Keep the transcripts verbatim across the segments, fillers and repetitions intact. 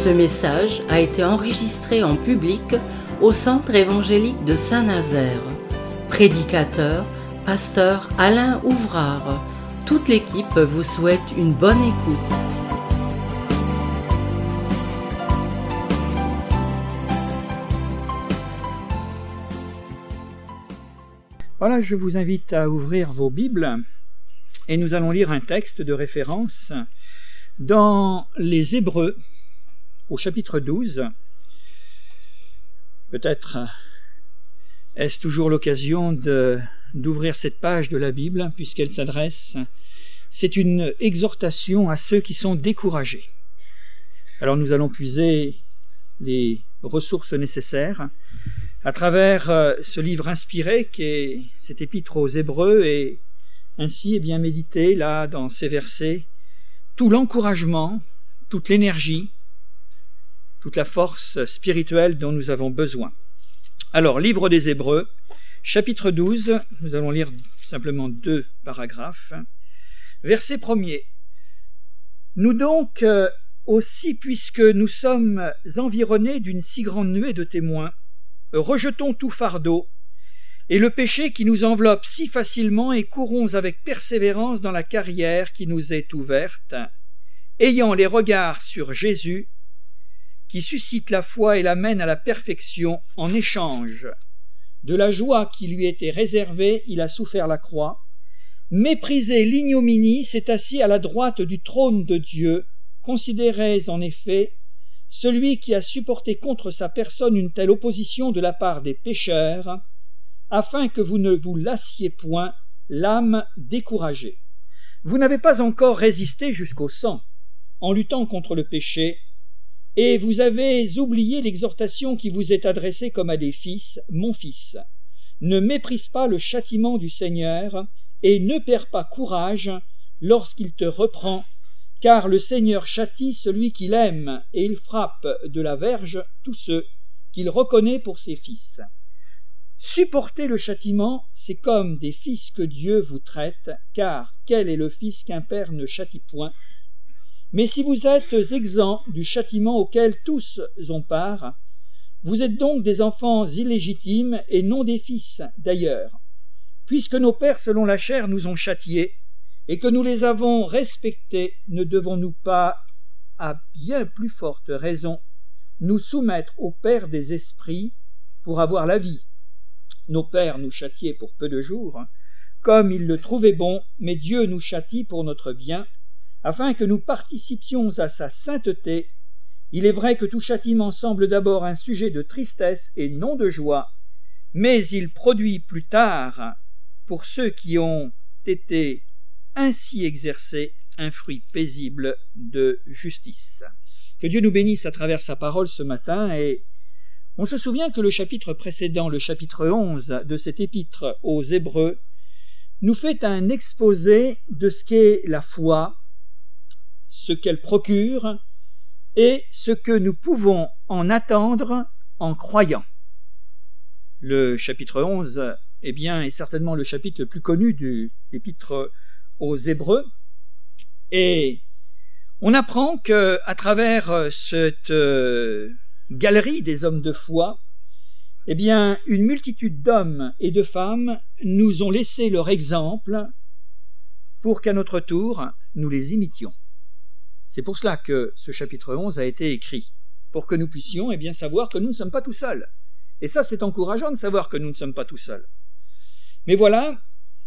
Ce message a été enregistré en public au Centre évangélique de Saint-Nazaire. Prédicateur, pasteur Alain Ouvrard. Toute l'équipe vous souhaite une bonne écoute. Voilà, je vous invite à ouvrir vos Bibles et nous allons lire un texte de référence dans les Hébreux, au chapitre douze. Peut-être est-ce toujours l'occasion de, d'ouvrir cette page de la Bible, puisqu'elle s'adresse, c'est une exhortation à ceux qui sont découragés. Alors nous allons puiser les ressources nécessaires à travers ce livre inspiré qui est cette épître aux Hébreux, et ainsi eh bien méditer là dans ces versets tout l'encouragement, toute l'énergie, toute la force spirituelle dont nous avons besoin. Alors, livre des Hébreux, chapitre douze, nous allons lire simplement deux paragraphes. Verset premier. Nous donc aussi, puisque nous sommes environnés d'une si grande nuée de témoins, rejetons tout fardeau et le péché qui nous enveloppe si facilement et courons avec persévérance dans la carrière qui nous est ouverte, ayant les regards sur Jésus, qui suscite la foi et l'amène à la perfection. En échange de la joie qui lui était réservée, il a souffert la croix, méprisé l'ignominie, s'est assis à la droite du trône de Dieu. Considérez en effet celui qui a supporté contre sa personne une telle opposition de la part des pécheurs, afin que vous ne vous lassiez point, l'âme découragée. Vous n'avez pas encore résisté jusqu'au sang, en luttant contre le péché, et vous avez oublié l'exhortation qui vous est adressée comme à des fils. Mon fils, ne méprise pas le châtiment du Seigneur, et ne perds pas courage lorsqu'il te reprend, car le Seigneur châtie celui qu'il aime, et il frappe de la verge tous ceux qu'il reconnaît pour ses fils. Supporter le châtiment, c'est comme des fils que Dieu vous traite, car quel est le fils qu'un père ne châtie point? Mais si vous êtes exempts du châtiment auquel tous ont part, vous êtes donc des enfants illégitimes et non des fils. D'ailleurs, puisque nos pères selon la chair nous ont châtiés et que nous les avons respectés, ne devons-nous pas, à bien plus forte raison, nous soumettre au Père des esprits pour avoir la vie? Nos pères nous châtiaient pour peu de jours, comme ils le trouvaient bon, mais Dieu nous châtie pour notre bien, afin que nous participions à sa sainteté. Il est vrai que tout châtiment semble d'abord un sujet de tristesse et non de joie, mais il produit plus tard, pour ceux qui ont été ainsi exercés, un fruit paisible de justice. Que Dieu nous bénisse à travers sa parole ce matin. Et on se souvient que le chapitre précédent, le chapitre onze de cet épître aux Hébreux, nous fait un exposé de ce qu'est la foi, ce qu'elle procure et ce que nous pouvons en attendre en croyant. Le chapitre onze eh bien, est certainement le chapitre le plus connu de l'épître aux Hébreux, et on apprend que à travers cette galerie des hommes de foi, eh bien, une multitude d'hommes et de femmes nous ont laissé leur exemple pour qu'à notre tour, nous les imitions. C'est pour cela que ce chapitre onze a été écrit, pour que nous puissions eh bien, savoir que nous ne sommes pas tout seuls. Et ça, c'est encourageant de savoir que nous ne sommes pas tout seuls. Mais voilà,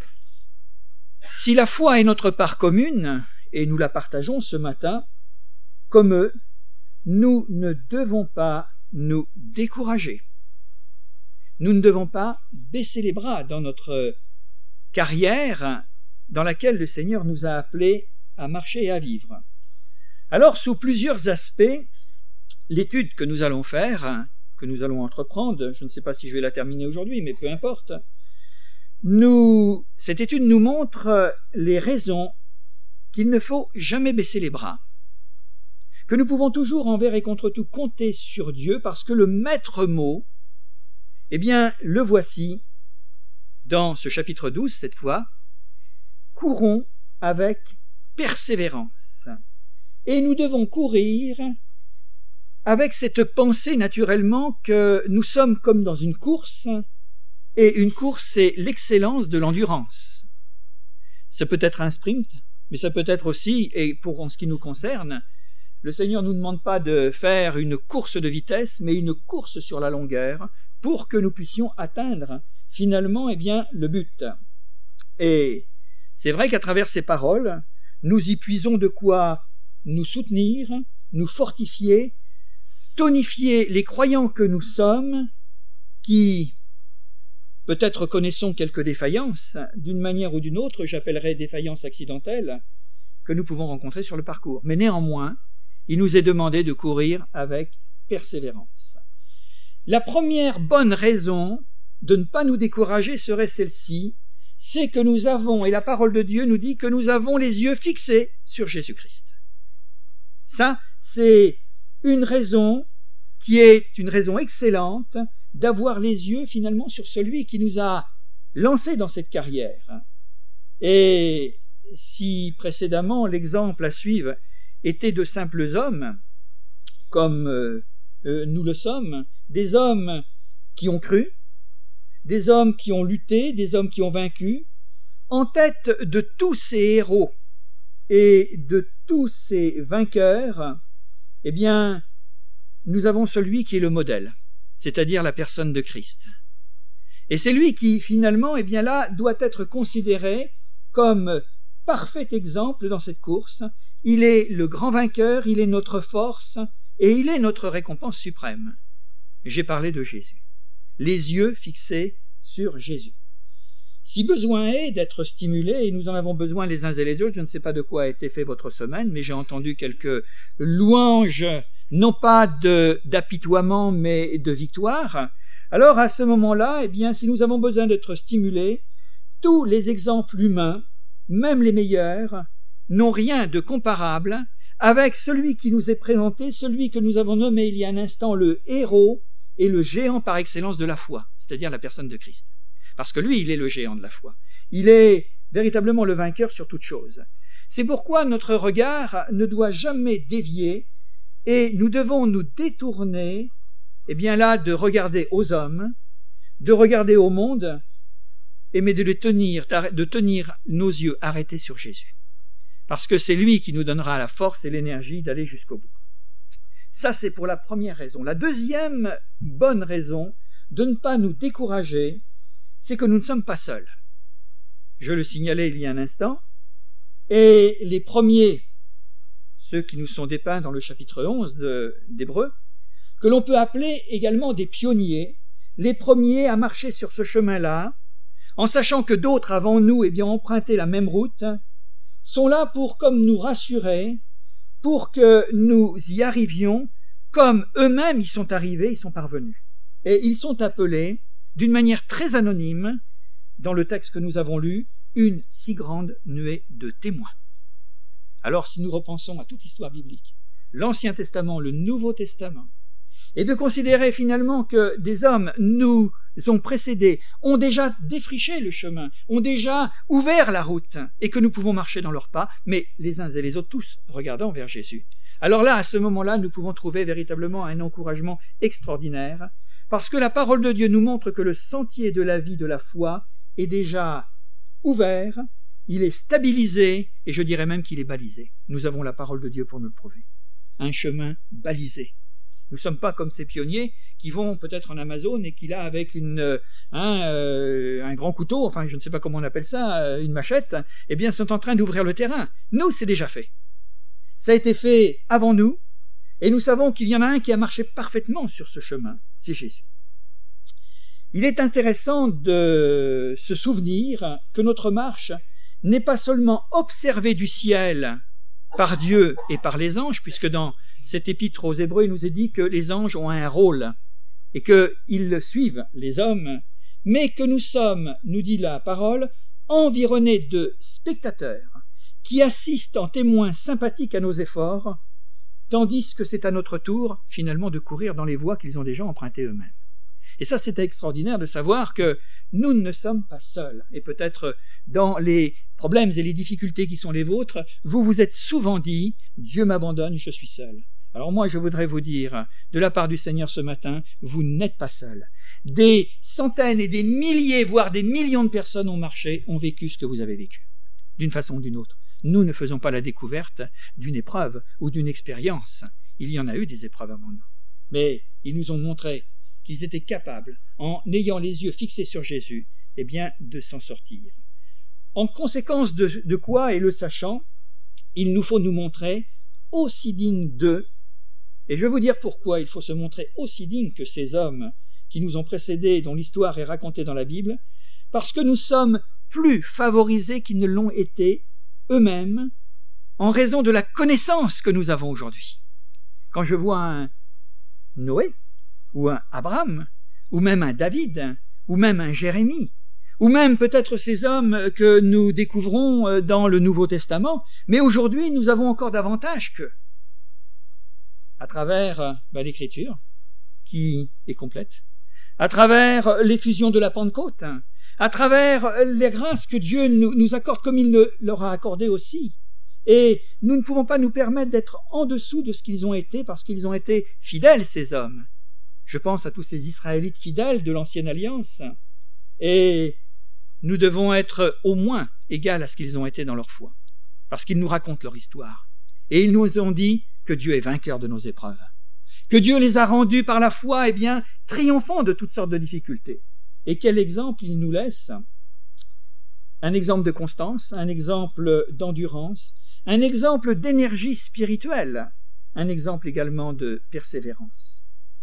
si la foi est notre part commune, et nous la partageons ce matin, comme eux, nous ne devons pas nous décourager. Nous ne devons pas baisser les bras dans notre carrière dans laquelle le Seigneur nous a appelés à marcher et à vivre. Alors, sous plusieurs aspects, l'étude que nous allons faire, que nous allons entreprendre, je ne sais pas si je vais la terminer aujourd'hui, mais peu importe, nous, cette étude nous montre les raisons qu'il ne faut jamais baisser les bras, que nous pouvons toujours envers et contre tout compter sur Dieu, parce que le maître mot, eh bien, le voici, dans ce chapitre douze, cette fois, courons avec persévérance. Et nous devons courir avec cette pensée naturellement que nous sommes comme dans une course, et une course, c'est l'excellence de l'endurance. Ça peut être un sprint, mais ça peut être aussi, et pour en ce qui nous concerne, le Seigneur ne nous demande pas de faire une course de vitesse, mais une course sur la longueur, pour que nous puissions atteindre finalement eh bien, le but. Et c'est vrai qu'à travers ces paroles, nous y puisons de quoi nous soutenir, nous fortifier, tonifier les croyants que nous sommes, qui peut-être connaissons quelques défaillances, d'une manière ou d'une autre, j'appellerais défaillances accidentelles, que nous pouvons rencontrer sur le parcours. Mais néanmoins, il nous est demandé de courir avec persévérance. La première bonne raison de ne pas nous décourager serait celle-ci, c'est que nous avons, et la parole de Dieu nous dit que nous avons les yeux fixés sur Jésus-Christ. Ça, c'est une raison qui est une raison excellente d'avoir les yeux finalement sur celui qui nous a lancés dans cette carrière. Et si précédemment l'exemple à suivre était de simples hommes, comme euh, euh, nous le sommes, des hommes qui ont cru, des hommes qui ont lutté, des hommes qui ont vaincu, en tête de tous ces héros et de tous ces vainqueurs, eh bien, nous avons celui qui est le modèle, c'est-à-dire la personne de Christ. Et c'est lui qui, finalement, eh bien là, doit être considéré comme parfait exemple dans cette course. Il est le grand vainqueur, il est notre force, et il est notre récompense suprême. J'ai parlé de Jésus. Les yeux fixés sur Jésus. Si besoin est d'être stimulé, et nous en avons besoin les uns et les autres, je ne sais pas de quoi a été fait votre semaine, mais j'ai entendu quelques louanges, non pas de, d'apitoiement, mais de victoire. Alors à ce moment-là, eh bien, si nous avons besoin d'être stimulés, tous les exemples humains, même les meilleurs, n'ont rien de comparable avec celui qui nous est présenté, celui que nous avons nommé il y a un instant le héros et le géant par excellence de la foi, c'est-à-dire la personne de Christ. Parce que lui, il est le géant de la foi. Il est véritablement le vainqueur sur toute chose. C'est pourquoi notre regard ne doit jamais dévier et nous devons nous détourner, eh bien là, de regarder aux hommes, de regarder au monde, et mais de les tenir, de tenir nos yeux arrêtés sur Jésus. Parce que c'est lui qui nous donnera la force et l'énergie d'aller jusqu'au bout. Ça, c'est pour la première raison. La deuxième bonne raison de ne pas nous décourager, c'est que nous ne sommes pas seuls. Je le signalais il y a un instant, et les premiers, ceux qui nous sont dépeints dans le chapitre onze de, d'Hébreux, que l'on peut appeler également des pionniers, les premiers à marcher sur ce chemin-là, en sachant que d'autres avant nous eh bien, ont emprunté la même route, sont là pour comme nous rassurer, pour que nous y arrivions, comme eux-mêmes y sont arrivés, ils sont parvenus. Et ils sont appelés, d'une manière très anonyme, dans le texte que nous avons lu, une si grande nuée de témoins. Alors si nous repensons à toute l'histoire biblique, l'Ancien Testament, le Nouveau Testament, et de considérer finalement que des hommes nous ont précédés, ont déjà défriché le chemin, ont déjà ouvert la route, et que nous pouvons marcher dans leurs pas, mais les uns et les autres, tous regardant vers Jésus. Alors là, à ce moment-là, nous pouvons trouver véritablement un encouragement extraordinaire, parce que la parole de Dieu nous montre que le sentier de la vie de la foi est déjà ouvert, il est stabilisé, et je dirais même qu'il est balisé. Nous avons la parole de Dieu pour nous le prouver. Un chemin balisé. Nous ne sommes pas comme ces pionniers qui vont peut-être en Amazone et qui là avec une, un, euh, un grand couteau, enfin je ne sais pas comment on appelle ça, une machette, eh bien sont en train d'ouvrir le terrain. Nous, c'est déjà fait. Ça a été fait avant nous et nous savons qu'il y en a un qui a marché parfaitement sur ce chemin, c'est Jésus. Il est intéressant de se souvenir que notre marche n'est pas seulement observée du ciel par Dieu et par les anges, puisque dans cet épître aux Hébreux, il nous est dit que les anges ont un rôle et qu'ils suivent les hommes, mais que nous sommes, nous dit la parole, environnés de spectateurs qui assistent en témoins sympathiques à nos efforts, tandis que c'est à notre tour, finalement, de courir dans les voies qu'ils ont déjà empruntées eux-mêmes. Et ça, c'est extraordinaire de savoir que nous ne sommes pas seuls. Et peut-être dans les problèmes et les difficultés qui sont les vôtres, vous vous êtes souvent dit « Dieu m'abandonne, je suis seul ». Alors moi, je voudrais vous dire, de la part du Seigneur ce matin, vous n'êtes pas seuls. Des centaines et des milliers, voire des millions de personnes ont marché, ont vécu ce que vous avez vécu, d'une façon ou d'une autre. Nous ne faisons pas la découverte d'une épreuve ou d'une expérience. Il y en a eu des épreuves avant nous. Mais ils nous ont montré qu'ils étaient capables, en ayant les yeux fixés sur Jésus, eh bien, de s'en sortir. En conséquence de, de quoi, et le sachant, il nous faut nous montrer aussi dignes d'eux. Et je vais vous dire pourquoi il faut se montrer aussi dignes que ces hommes qui nous ont précédés, dont l'histoire est racontée dans la Bible, parce que nous sommes plus favorisés qu'ils ne l'ont été eux-mêmes en raison de la connaissance que nous avons aujourd'hui. Quand je vois un Noé, ou un Abraham, ou même un David, ou même un Jérémie, ou même peut-être ces hommes que nous découvrons dans le Nouveau Testament, mais aujourd'hui nous avons encore davantage qu'eux. À travers ben, l'Écriture, qui est complète, à travers l'effusion de la Pentecôte, à travers les grâces que Dieu nous, nous accorde comme il le, leur a accordé aussi. Et nous ne pouvons pas nous permettre d'être en dessous de ce qu'ils ont été, parce qu'ils ont été fidèles, ces hommes. Je pense à tous ces Israélites fidèles de l'Ancienne Alliance. Et nous devons être au moins égales à ce qu'ils ont été dans leur foi, parce qu'ils nous racontent leur histoire. Et ils nous ont dit que Dieu est vainqueur de nos épreuves, que Dieu les a rendus par la foi, eh bien, triomphants de toutes sortes de difficultés. Et quel exemple il nous laisse? Un exemple de constance, un exemple d'endurance, un exemple d'énergie spirituelle, un exemple également de persévérance.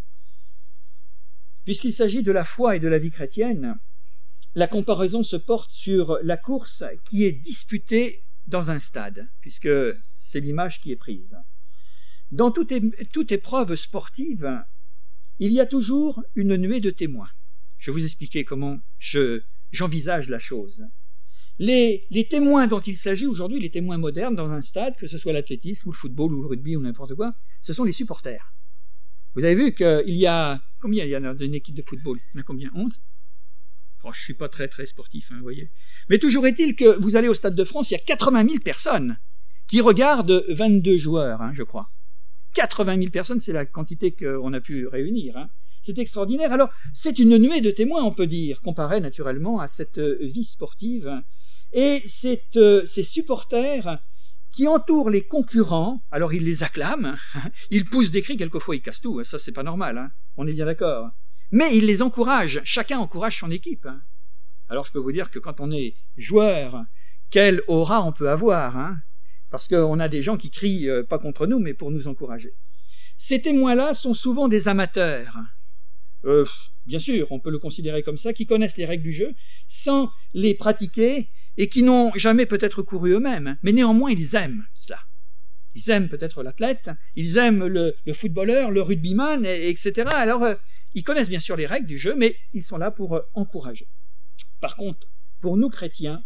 Puisqu'il s'agit de la foi et de la vie chrétienne, la comparaison se porte sur la course qui est disputée dans un stade, puisque c'est l'image qui est prise. Dans toute, é- toute épreuve sportive, il y a toujours une nuée de témoins. Je vais vous expliquer comment je, j'envisage la chose. Les, les témoins dont il s'agit aujourd'hui, les témoins modernes dans un stade, que ce soit l'athlétisme ou le football ou le rugby ou n'importe quoi, ce sont les supporters. Vous avez vu qu'il y a... Combien il y a dans une équipe de football? Il y en a combien? onze? Oh, je ne suis pas très très sportif, hein, vous voyez. Mais toujours est-il que vous allez au Stade de France, il y a quatre-vingt mille personnes qui regardent vingt-deux joueurs, hein, je crois. quatre-vingt mille personnes, c'est la quantité qu'on a pu réunir. Hein. C'est extraordinaire. Alors, c'est une nuée de témoins, on peut dire, comparée naturellement à cette vie sportive. Et c'est euh, ces supporters qui entourent les concurrents, alors ils les acclament, ils poussent des cris, quelquefois ils cassent tout, ça c'est pas normal, hein, on est bien d'accord. Mais ils les encouragent, chacun encourage son équipe. Alors je peux vous dire que quand on est joueur, quelle aura on peut avoir, hein, parce qu'on a des gens qui crient, euh, pas contre nous, mais pour nous encourager. Ces témoins-là sont souvent des amateurs. Euh, bien sûr, on peut le considérer comme ça, qui connaissent les règles du jeu, sans les pratiquer, et qui n'ont jamais peut-être couru eux-mêmes, mais néanmoins ils aiment cela. Ils aiment peut-être l'athlète, ils aiment le, le footballeur, le rugbyman, et, etc. Alors, euh, ils connaissent bien sûr les règles du jeu, mais ils sont là pour euh, encourager. Par contre, pour nous chrétiens,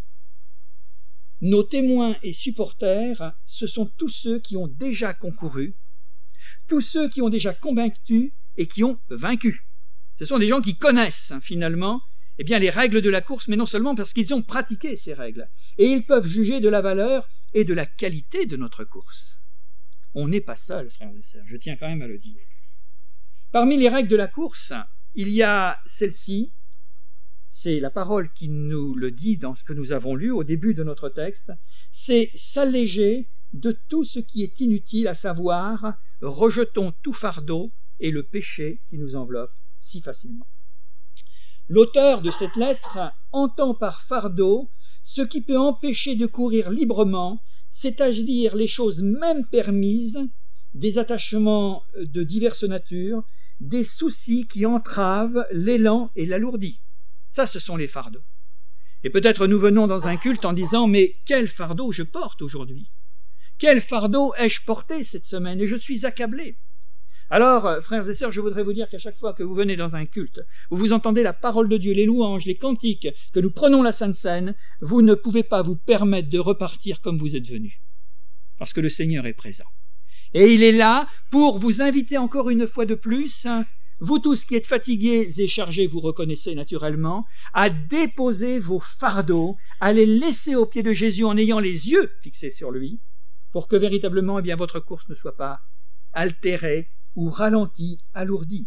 nos témoins et supporters, ce sont tous ceux qui ont déjà concouru, tous ceux qui ont déjà convaincu et qui ont vaincu. Ce sont des gens qui connaissent, hein, finalement, eh bien, les règles de la course, mais non seulement parce qu'ils ont pratiqué ces règles. Et ils peuvent juger de la valeur et de la qualité de notre course. On n'est pas seul, frères et sœurs, je tiens quand même à le dire. Parmi les règles de la course, il y a celle-ci, c'est la parole qui nous le dit dans ce que nous avons lu au début de notre texte, c'est s'alléger de tout ce qui est inutile, à savoir, rejetons tout fardeau et le péché qui nous enveloppe si facilement. L'auteur de cette lettre entend par fardeau ce qui peut empêcher de courir librement, c'est-à-dire les choses même permises, des attachements de diverses natures, des soucis qui entravent l'élan et l'alourdit. Ça, ce sont les fardeaux. Et peut-être nous venons dans un culte en disant « Mais quel fardeau je porte aujourd'hui? Quel fardeau ai-je porté cette semaine? Et je suis accablé. » Alors, frères et sœurs, je voudrais vous dire qu'à chaque fois que vous venez dans un culte, où vous entendez la parole de Dieu, les louanges, les cantiques, que nous prenons la Sainte Seine, vous ne pouvez pas vous permettre de repartir comme vous êtes venus. Parce que le Seigneur est présent. Et il est là pour vous inviter encore une fois de plus, vous tous qui êtes fatigués et chargés, vous reconnaissez naturellement, à déposer vos fardeaux, à les laisser aux pieds de Jésus en ayant les yeux fixés sur lui, pour que véritablement, eh bien, votre course ne soit pas altéré ou ralenti, alourdi.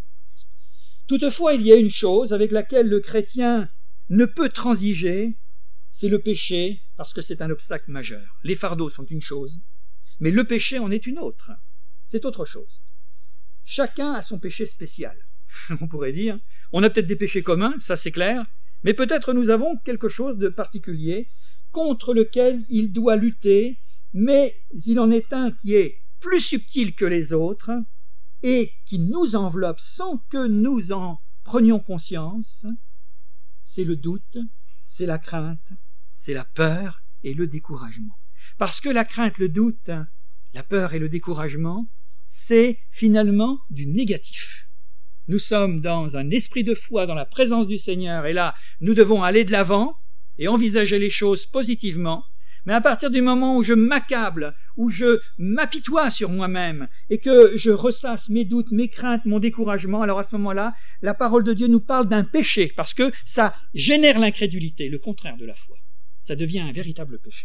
Toutefois, il y a une chose avec laquelle le chrétien ne peut transiger, c'est le péché, parce que c'est un obstacle majeur. Les fardeaux sont une chose, mais le péché en est une autre. C'est autre chose. Chacun a son péché spécial, on pourrait dire. On a peut-être des péchés communs, ça c'est clair, mais peut-être nous avons quelque chose de particulier contre lequel il doit lutter, mais il en est un qui est plus subtil que les autres et qui nous enveloppe sans que nous en prenions conscience. C'est le doute, c'est la crainte, c'est la peur et le découragement. Parce que la crainte, le doute, la peur et le découragement, c'est finalement du négatif. Nous sommes dans un esprit de foi, dans la présence du Seigneur, et là, nous devons aller de l'avant et envisager les choses positivement. Mais à partir du moment où je m'accable, où je m'apitoie sur moi-même et que je ressasse mes doutes, mes craintes, mon découragement, alors à ce moment-là, la parole de Dieu nous parle d'un péché parce que ça génère l'incrédulité, le contraire de la foi. Ça devient un véritable péché.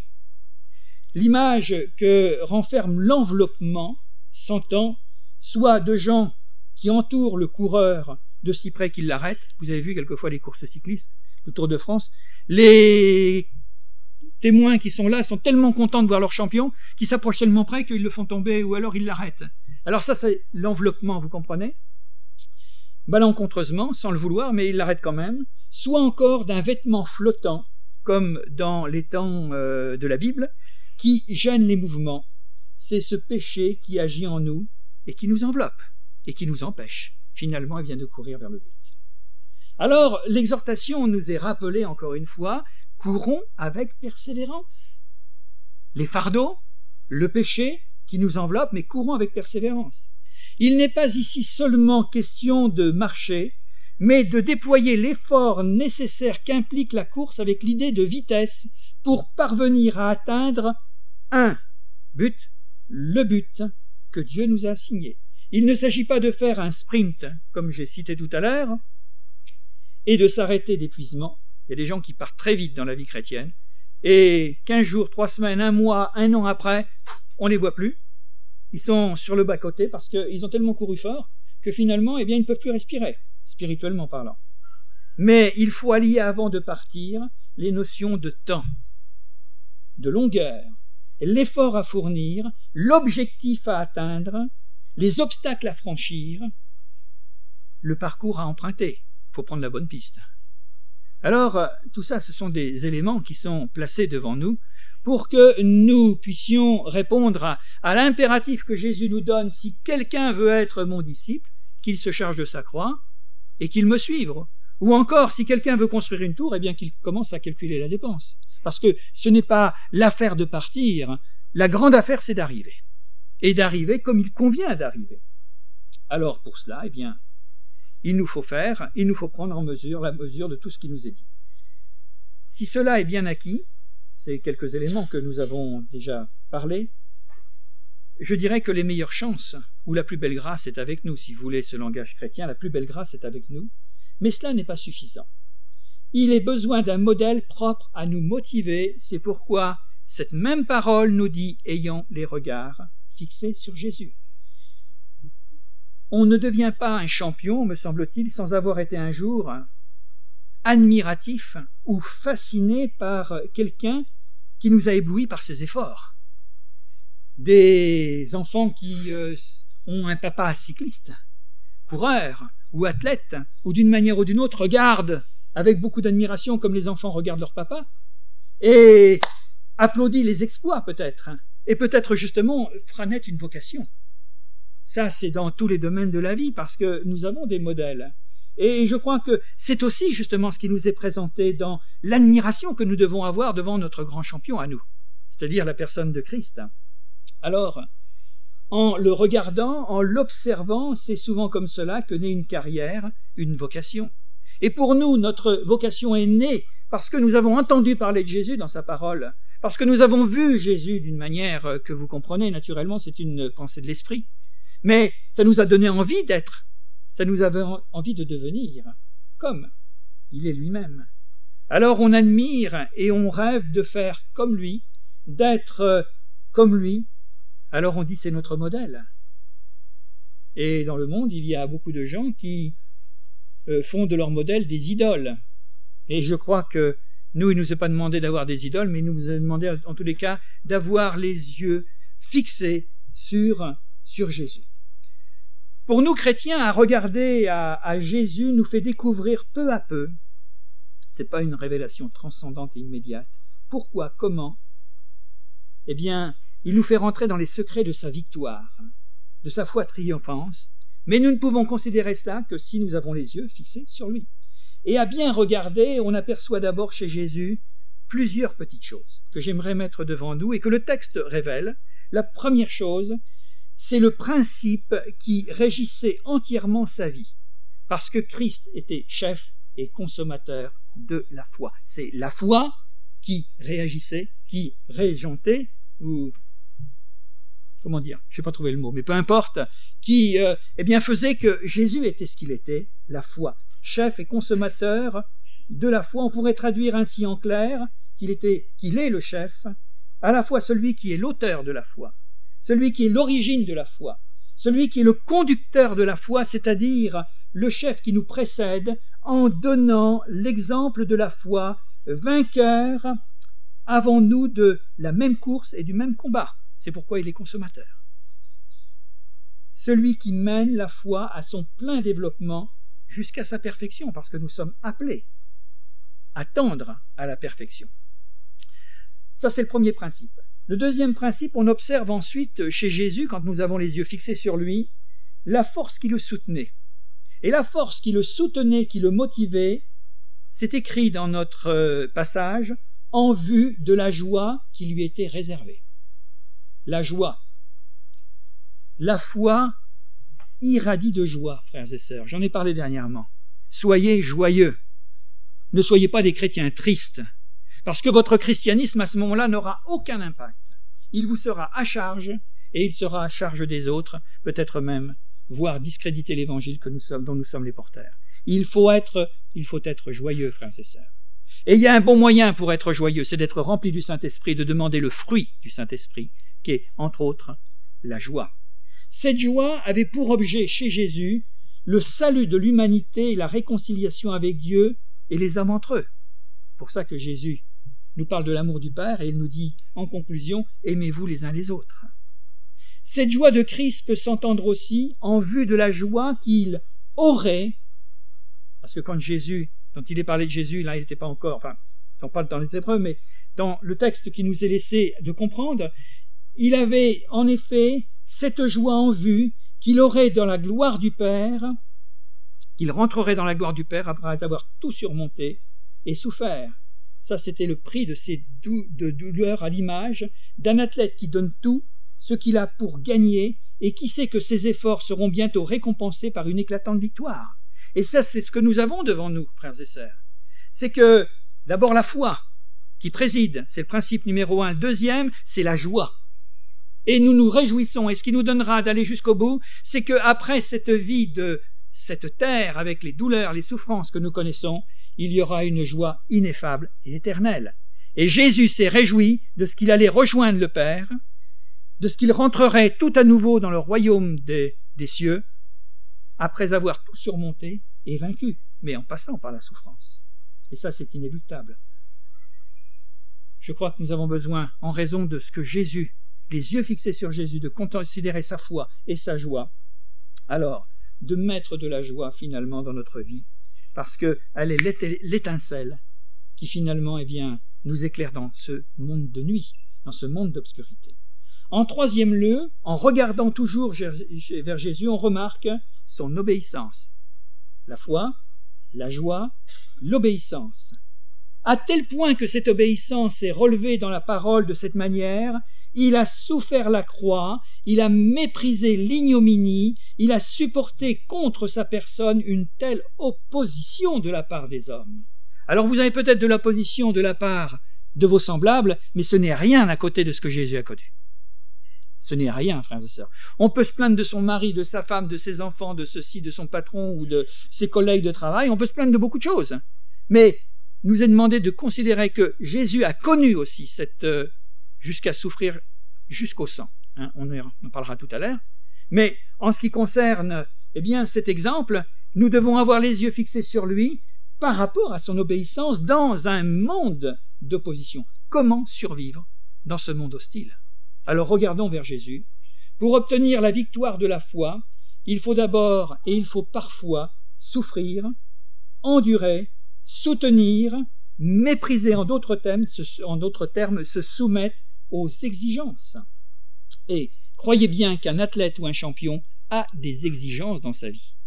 L'image que renferme l'enveloppement s'entend soit de gens qui entourent le coureur de si près qu'il l'arrête. Vous avez vu quelquefois les courses cyclistes, le Tour de France. Les témoins qui sont là sont tellement contents de voir leur champion qu'ils s'approchent tellement près qu'ils le font tomber ou alors ils l'arrêtent. Alors ça, c'est l'enveloppement, vous comprenez? Malencontreusement, sans le vouloir, mais ils l'arrêtent quand même. Soit encore d'un vêtement flottant, comme dans les temps euh, de la Bible, qui gêne les mouvements. C'est ce péché qui agit en nous et qui nous enveloppe et qui nous empêche, finalement, eh bien, de courir vers le but. Alors, l'exhortation nous est rappelée encore une fois, courons avec persévérance. Les fardeaux, le péché qui nous enveloppe, mais courons avec persévérance. Il n'est pas ici seulement question de marcher, mais de déployer l'effort nécessaire qu'implique la course avec l'idée de vitesse pour parvenir à atteindre un but, le but que Dieu nous a assigné. Il ne s'agit pas de faire un sprint, comme j'ai cité tout à l'heure, et de s'arrêter d'épuisement. Il y a des gens qui partent très vite dans la vie chrétienne, et quinze jours, trois semaines, un mois, un an après, on ne les voit plus. Ils sont sur le bas-côté parce qu'ils ont tellement couru fort que finalement, eh bien, ils ne peuvent plus respirer, spirituellement parlant. Mais il faut allier avant de partir les notions de temps, de longueur, l'effort à fournir, l'objectif à atteindre, les obstacles à franchir, le parcours à emprunter. Il faut prendre la bonne piste. Alors, tout ça, ce sont des éléments qui sont placés devant nous pour que nous puissions répondre à, à l'impératif que Jésus nous donne. Si quelqu'un veut être mon disciple, qu'il se charge de sa croix et qu'il me suive. Ou encore, si quelqu'un veut construire une tour, eh bien qu'il commence à calculer la dépense. Parce que ce n'est pas l'affaire de partir. La grande affaire, c'est d'arriver. Et d'arriver comme il convient d'arriver. Alors, pour cela, eh bien, il nous faut faire, il nous faut prendre en mesure la mesure de tout ce qui nous est dit. Si cela est bien acquis, c'est quelques éléments que nous avons déjà parlé, je dirais que les meilleures chances, ou la plus belle grâce est avec nous, si vous voulez ce langage chrétien, la plus belle grâce est avec nous, mais cela n'est pas suffisant. Il est besoin d'un modèle propre à nous motiver, c'est pourquoi cette même parole nous dit « ayant les regards fixés sur Jésus ». On ne devient pas un champion, me semble-t-il, sans avoir été un jour admiratif ou fasciné par quelqu'un qui nous a éblouis par ses efforts. Des enfants qui euh, ont un papa cycliste, coureur ou athlète, ou d'une manière ou d'une autre regardent avec beaucoup d'admiration comme les enfants regardent leur papa, et applaudit les exploits peut-être, et peut-être justement fera naître une vocation. Ça, c'est dans tous les domaines de la vie, parce que nous avons des modèles. Et je crois que c'est aussi justement ce qui nous est présenté dans l'admiration que nous devons avoir devant notre grand champion à nous, c'est-à-dire la personne de Christ. Alors, en le regardant, en l'observant, c'est souvent comme cela que naît une carrière, une vocation. Et pour nous, notre vocation est née parce que nous avons entendu parler de Jésus dans sa parole, parce que nous avons vu Jésus d'une manière que vous comprenez, naturellement, c'est une pensée de l'esprit. Mais ça nous a donné envie d'être, ça nous avait envie de devenir comme il est lui-même. Alors on admire et on rêve de faire comme lui, d'être comme lui. Alors on dit c'est notre modèle. Et dans le monde, il y a beaucoup de gens qui euh, font de leur modèle des idoles. Et je crois que nous, il ne nous est pas demandé d'avoir des idoles, mais il nous a demandé en tous les cas d'avoir les yeux fixés sur, sur Jésus. Pour nous chrétiens, à regarder à, à Jésus nous fait découvrir peu à peu, c'est pas une révélation transcendante et immédiate. Pourquoi? Comment? Eh bien, il nous fait rentrer dans les secrets de sa victoire, de sa foi triomphante, mais nous ne pouvons considérer cela que si nous avons les yeux fixés sur lui. Et à bien regarder, on aperçoit d'abord chez Jésus plusieurs petites choses que j'aimerais mettre devant nous et que le texte révèle. La première chose, c'est le principe qui régissait entièrement sa vie, parce que Christ était chef et consommateur de la foi. C'est la foi qui réagissait, qui régentait, ou comment dire, je n'ai pas trouvé le mot, mais peu importe, qui euh, eh bien faisait que Jésus était ce qu'il était, la foi. Chef et consommateur de la foi. On pourrait traduire ainsi en clair qu'il était, qu'il est le chef, à la fois celui qui est l'auteur de la foi, celui qui est l'origine de la foi, celui qui est le conducteur de la foi, c'est-à-dire le chef qui nous précède en donnant l'exemple de la foi, vainqueur avant nous de la même course et du même combat. C'est pourquoi il est consommateur. Celui qui mène la foi à son plein développement jusqu'à sa perfection, parce que nous sommes appelés à tendre à la perfection. Ça, c'est le premier principe. Le deuxième principe, on observe ensuite chez Jésus, quand nous avons les yeux fixés sur lui, la force qui le soutenait. Et la force qui le soutenait, qui le motivait, c'est écrit dans notre passage, en vue de la joie qui lui était réservée. La joie. La foi irradie de joie, frères et sœurs. J'en ai parlé dernièrement. Soyez joyeux. Ne soyez pas des chrétiens tristes, parce que votre christianisme à ce moment-là n'aura aucun impact. Il vous sera à charge, et il sera à charge des autres, peut-être même, voire discréditer l'évangile que nous sommes, dont nous sommes les porteurs. Il faut être, il faut être joyeux, frères et sœurs. Et il y a un bon moyen pour être joyeux, c'est d'être rempli du Saint-Esprit, de demander le fruit du Saint-Esprit, qui est, entre autres, la joie. Cette joie avait pour objet chez Jésus le salut de l'humanité et la réconciliation avec Dieu et les hommes entre eux. C'est pour ça que Jésus nous parle de l'amour du Père et il nous dit en conclusion, aimez-vous les uns les autres. Cette joie de Christ peut s'entendre aussi en vue de la joie qu'il aurait, parce que quand Jésus, quand il est parlé de Jésus, là il n'était pas encore, enfin, on parle dans les Hébreux, mais dans le texte qui nous est laissé de comprendre, il avait en effet cette joie en vue qu'il aurait dans la gloire du Père, qu'il rentrerait dans la gloire du Père après avoir tout surmonté et souffert. Ça, c'était le prix de ces dou- de douleurs à l'image d'un athlète qui donne tout ce qu'il a pour gagner et qui sait que ses efforts seront bientôt récompensés par une éclatante victoire. Et ça, c'est ce que nous avons devant nous, frères et sœurs. C'est que, d'abord, la foi qui préside, c'est le principe numéro un. Le deuxième, c'est la joie. Et nous nous réjouissons, et ce qui nous donnera d'aller jusqu'au bout, c'est qu'après cette vie de cette terre, avec les douleurs, les souffrances que nous connaissons, il y aura une joie ineffable et éternelle. Et Jésus s'est réjoui de ce qu'il allait rejoindre le Père, de ce qu'il rentrerait tout à nouveau dans le royaume des, des cieux, après avoir tout surmonté et vaincu, mais en passant par la souffrance. Et ça, c'est inéluctable. Je crois que nous avons besoin, en raison de ce que Jésus, les yeux fixés sur Jésus, de considérer sa foi et sa joie, alors de mettre de la joie finalement dans notre vie, parce qu'elle est l'étincelle qui finalement eh bien, nous éclaire dans ce monde de nuit, dans ce monde d'obscurité. En troisième lieu, en regardant toujours vers Jésus, on remarque son obéissance. La foi, la joie, l'obéissance. À tel point que cette obéissance est relevée dans la parole de cette manière, il a souffert la croix, il a méprisé l'ignominie, il a supporté contre sa personne une telle opposition de la part des hommes. Alors vous avez peut-être de l'opposition de la part de vos semblables, mais ce n'est rien à côté de ce que Jésus a connu. Ce n'est rien, frères et sœurs. On peut se plaindre de son mari, de sa femme, de ses enfants, de ceci, de son patron ou de ses collègues de travail, on peut se plaindre de beaucoup de choses. Mais nous est demandé de considérer que Jésus a connu aussi cette... Euh, jusqu'à souffrir jusqu'au sang. Hein, on en parlera tout à l'heure. Mais en ce qui concerne eh bien, cet exemple, nous devons avoir les yeux fixés sur lui par rapport à son obéissance dans un monde d'opposition. Comment survivre dans ce monde hostile? Alors regardons vers Jésus. Pour obtenir la victoire de la foi, il faut d'abord et il faut parfois souffrir, endurer, soutenir, mépriser, en d'autres termes, se, en d'autres termes, se soumettre aux exigences. Et croyez bien qu'un athlète ou un champion a des exigences dans sa vie.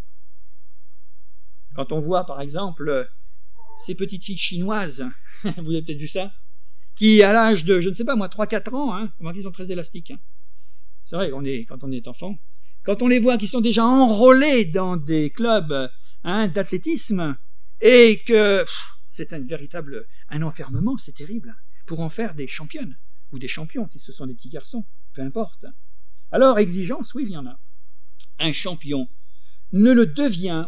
Quand on voit, par exemple, ces petites filles chinoises, vous avez peut-être vu ça, qui, à l'âge de, je ne sais pas moi, trois quatre ans, hein, ils sont très élastiques. Hein. C'est vrai, on est, quand on est enfant, quand on les voit qui sont déjà enrôlés dans des clubs hein, d'athlétisme, et que pff, c'est un véritable un enfermement, c'est terrible, pour en faire des championnes, ou des champions, si ce sont des petits garçons, peu importe. Alors, exigence, oui, il y en a. Un champion ne le devient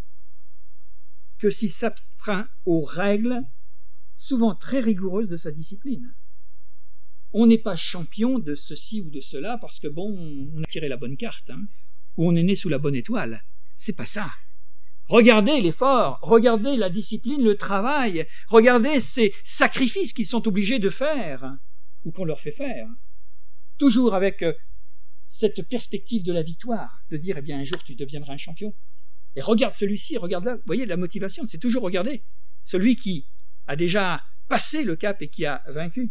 que s'il s'abstint aux règles souvent très rigoureuses de sa discipline. On n'est pas champion de ceci ou de cela parce que, bon, on a tiré la bonne carte, hein, ou on est né sous la bonne étoile. C'est pas ça. Regardez l'effort, regardez la discipline, le travail, regardez ces sacrifices qu'ils sont obligés de faire, ou qu'on leur fait faire. Toujours avec cette perspective de la victoire, de dire, eh bien, un jour tu deviendras un champion. Et regarde celui-ci, regarde là, vous voyez, la motivation, c'est toujours regarder celui qui a déjà passé le cap et qui a vaincu.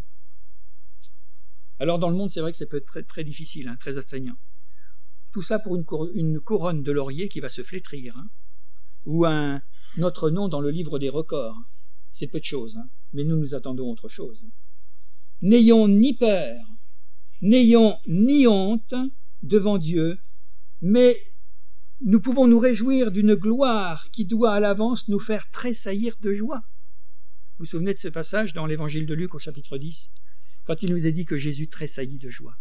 Alors dans le monde, c'est vrai que ça peut être très, très difficile, hein, très astreignant. Tout ça pour une, cour- une couronne de laurier qui va se flétrir, hein, ou un notre nom dans le livre des records. C'est peu de choses, hein, mais nous nous attendons autre chose. N'ayons ni peur, n'ayons ni honte devant Dieu, mais nous pouvons nous réjouir d'une gloire qui doit à l'avance nous faire tressaillir de joie. Vous vous souvenez de ce passage dans l'évangile de Luc au chapitre dix, quand il nous est dit que Jésus tressaillit de joie.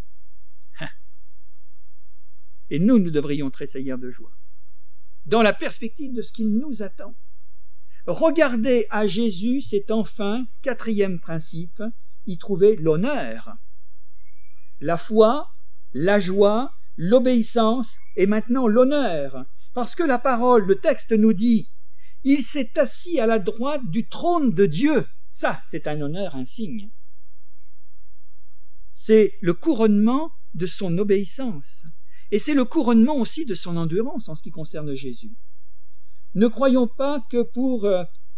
Et nous, nous devrions tressaillir de joie, dans la perspective de ce qu'il nous attend. Regarder à Jésus, c'est enfin, quatrième principe, y trouver l'honneur. La foi, la joie, l'obéissance et maintenant l'honneur. Parce que la parole, le texte nous dit « Il s'est assis à la droite du trône de Dieu ». Ça, c'est un honneur, un signe. C'est le couronnement de son obéissance. Et c'est le couronnement aussi de son endurance en ce qui concerne Jésus. Ne croyons pas que pour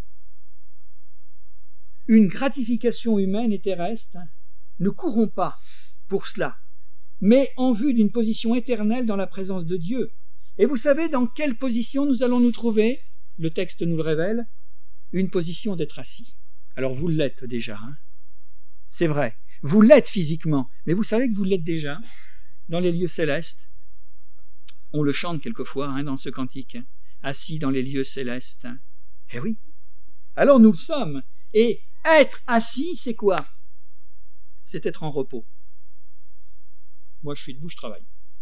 une gratification humaine et terrestre, ne courons pas pour cela, mais en vue d'une position éternelle dans la présence de Dieu. Et vous savez dans quelle position nous allons nous trouver? Le texte nous le révèle, une position d'être assis. Alors vous l'êtes déjà, hein? C'est vrai, vous l'êtes physiquement, mais vous savez que vous l'êtes déjà dans les lieux célestes. On le chante quelquefois hein, dans ce cantique, assis dans les lieux célestes. Eh oui, alors nous le sommes. Et être assis, c'est quoi? C'est être en repos. Moi, je suis debout, je travaille.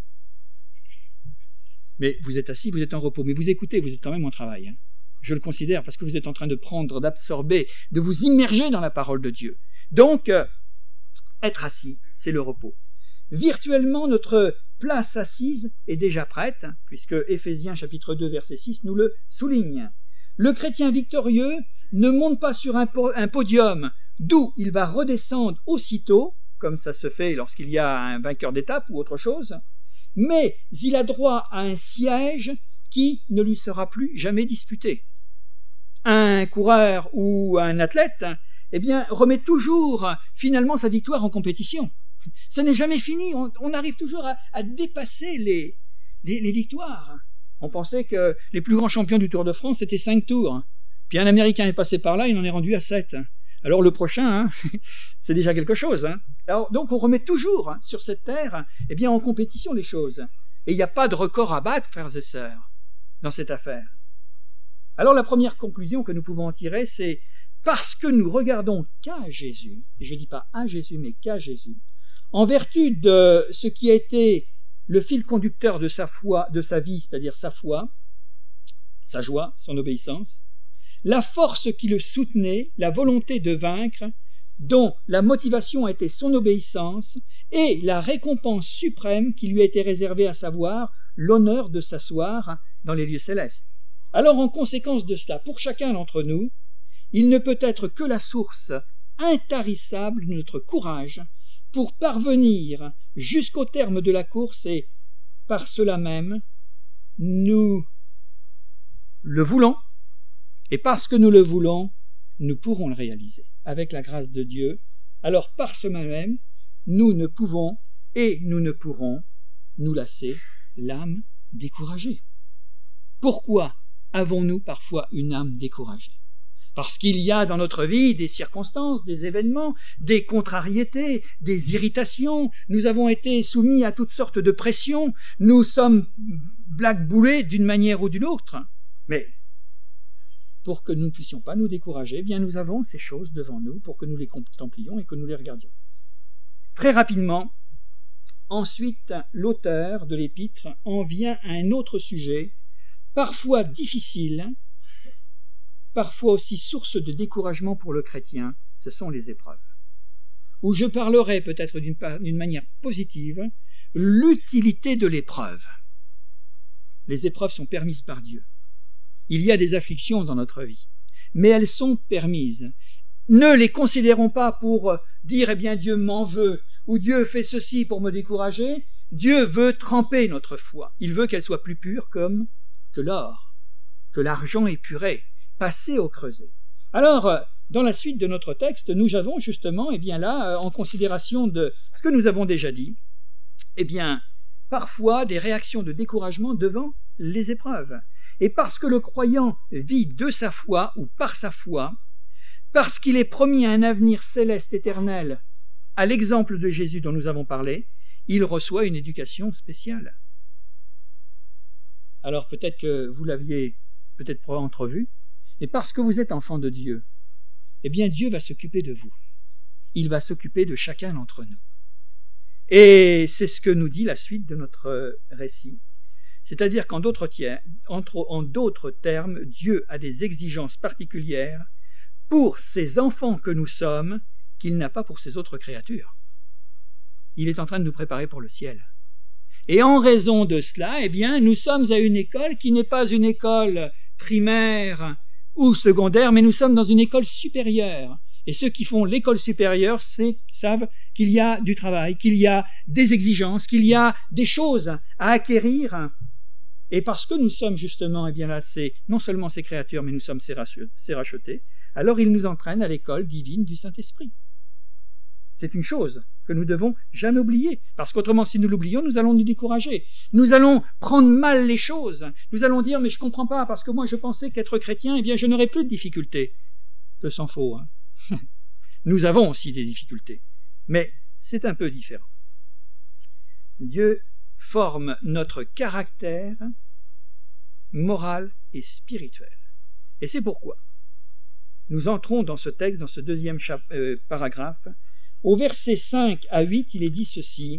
Mais vous êtes assis, vous êtes en repos. Mais vous écoutez, vous êtes quand même en travail. Hein. Je le considère parce que vous êtes en train de prendre, d'absorber, de vous immerger dans la parole de Dieu. Donc, euh, être assis, c'est le repos. Virtuellement, notre place assise est déjà prête, puisque Éphésiens chapitre deux, verset six nous le souligne. Le chrétien victorieux ne monte pas sur un, po- un podium, d'où il va redescendre aussitôt, comme ça se fait lorsqu'il y a un vainqueur d'étape ou autre chose, mais il a droit à un siège qui ne lui sera plus jamais disputé. Un coureur ou un athlète, eh bien, remet toujours finalement sa victoire en compétition. Ça n'est jamais fini, on, on arrive toujours à, à dépasser les, les, les victoires. On pensait que les plus grands champions du Tour de France, c'était cinq tours. Puis un Américain est passé par là, il en est rendu à sept. Alors le prochain, hein, c'est déjà quelque chose. Hein. Alors, donc on remet toujours hein, sur cette terre eh bien, en compétition les choses. Et il n'y a pas de record à battre, frères et sœurs, dans cette affaire. Alors la première conclusion que nous pouvons en tirer, c'est parce que nous regardons qu'à Jésus, et je ne dis pas à Jésus, mais qu'à Jésus, en vertu de ce qui a été le fil conducteur de sa foi, de sa vie, c'est-à-dire sa foi, sa joie, son obéissance, la force qui le soutenait, la volonté de vaincre, dont la motivation était son obéissance, et la récompense suprême qui lui était réservée, à savoir l'honneur de s'asseoir dans les lieux célestes. Alors, en conséquence de cela, pour chacun d'entre nous, il ne peut être que la source intarissable de notre courage pour parvenir jusqu'au terme de la course, et par cela même, nous le voulons, et parce que nous le voulons, nous pourrons le réaliser avec la grâce de Dieu. Alors par ce même, nous ne pouvons et nous ne pourrons nous lasser l'âme découragée. Pourquoi avons-nous parfois une âme découragée? Parce qu'il y a dans notre vie des circonstances, des événements, des contrariétés, des irritations. Nous avons été soumis à toutes sortes de pressions. Nous sommes blackboulés d'une manière ou d'une autre. Mais pour que nous ne puissions pas nous décourager, eh bien nous avons ces choses devant nous pour que nous les contemplions et que nous les regardions. Très rapidement, ensuite, l'auteur de l'épître en vient à un autre sujet, parfois difficile, parfois aussi source de découragement pour le chrétien, ce sont les épreuves. Où je parlerai peut-être d'une, d'une manière positive, l'utilité de l'épreuve. Les épreuves sont permises par Dieu. Il y a des afflictions dans notre vie, mais elles sont permises. Ne les considérons pas pour dire « eh bien Dieu m'en veut » ou « Dieu fait ceci pour me décourager ». Dieu veut tremper notre foi. Il veut qu'elle soit plus pure comme que l'or, que l'argent épuré, passé au creuset. Alors, dans la suite de notre texte, nous avons justement, eh bien là, en considération de ce que nous avons déjà dit, eh bien, parfois des réactions de découragement devant les épreuves. Et parce que le croyant vit de sa foi ou par sa foi, parce qu'il est promis à un avenir céleste éternel, à l'exemple de Jésus dont nous avons parlé, il reçoit une éducation spéciale. Alors peut-être que vous l'aviez peut-être pas entrevu, et parce que vous êtes enfant de Dieu, eh bien Dieu va s'occuper de vous. Il va s'occuper de chacun d'entre nous. Et c'est ce que nous dit la suite de notre récit. C'est-à-dire qu'en d'autres, tiers, entre, en d'autres termes, Dieu a des exigences particulières pour ces enfants que nous sommes qu'il n'a pas pour ses autres créatures. Il est en train de nous préparer pour le ciel. Et en raison de cela, eh bien, nous sommes à une école qui n'est pas une école primaire ou secondaire, mais nous sommes dans une école supérieure. Et ceux qui font l'école supérieure c'est, savent qu'il y a du travail, qu'il y a des exigences, qu'il y a des choses à acquérir. Et parce que nous sommes justement, eh bien là, c'est non seulement ces créatures, mais nous sommes ces rachetés, alors il nous entraîne à l'école divine du Saint-Esprit. C'est une chose que nous devons jamais oublier, parce qu'autrement, si nous l'oublions, nous allons nous décourager. Nous allons prendre mal les choses. Nous allons dire, mais je comprends pas, parce que moi je pensais qu'être chrétien, eh bien je n'aurais plus de difficultés. Peu s'en faut, hein. Nous avons aussi des difficultés, mais c'est un peu différent. Dieu forme notre caractère moral et spirituel. Et c'est pourquoi nous entrons dans ce texte, dans ce deuxième chap- euh, paragraphe. Au verset cinq à huit, il est dit ceci.